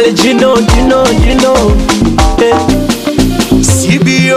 Ale Gino CBO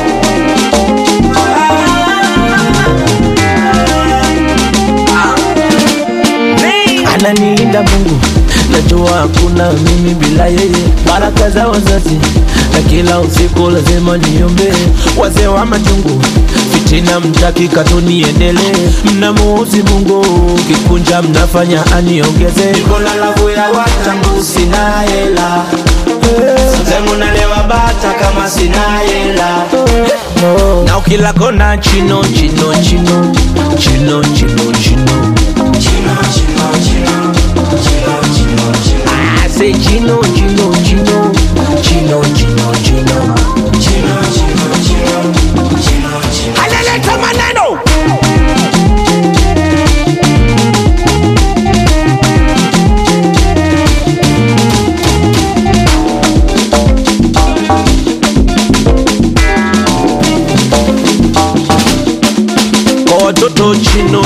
ananilinda Mungu, najua hakuna mimi bila yeye. Baraka za wazazi na kila usiku lazima niombe. Wazee wa majungu fitina mtaki katuniendelee. Mnamuuzi Mungu kikunja mnafanya aniongeze. niko na lavu ya watangu sina hela. Sitemu nalewa bata kama sina hela. Na ukila kona chino I say chino Aleleta maneno Toto chino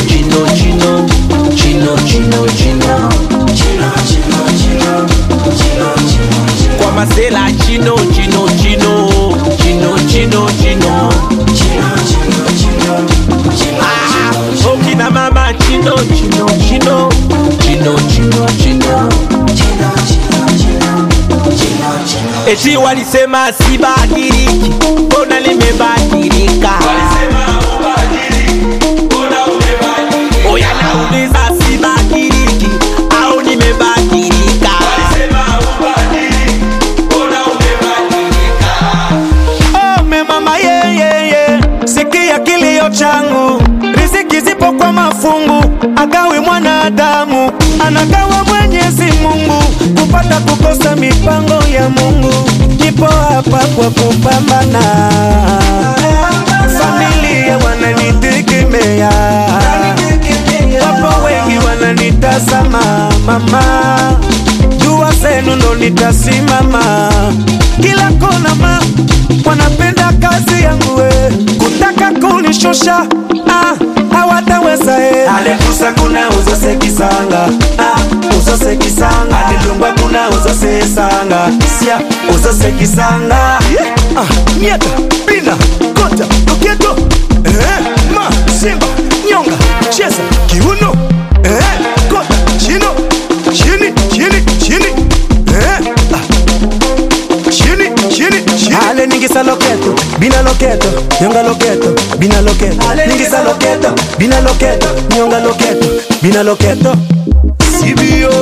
kwa masela chino okina mama chino eti walisema sibadiliki, mbona limebadilika? Oya nauliza sibadiliki au nimebadilika? Oh me mama ye sikia kilio changu. Riziki zipo kwa mafungu, agawi mwanadamu anagawa Mwenyezi Mungu. Kupata kukosa mipango ya Mungu, nipo hapa kwa kupambana. Familia wananitegemea, wapo wengi wananitazama. Mama, dua zenu ndo nitasimama. Kila kona wanapenda kazi yangu kutaka kunishosha, hawataweza Alekusa kuna uzose kisanga, uzose kisanga. Alilumba kuna uzose sanga, sia uzose kisanga. Mieta, bina, kota, loketo, ma, simba, nyonga, cheza, kiuno, kota, chino, chini, ale ningisa loketo, bina loketo, nyonga loketo, bina loketo. Ningisa loketo, bina loketo, nyonga loketo, bina loketo. CBO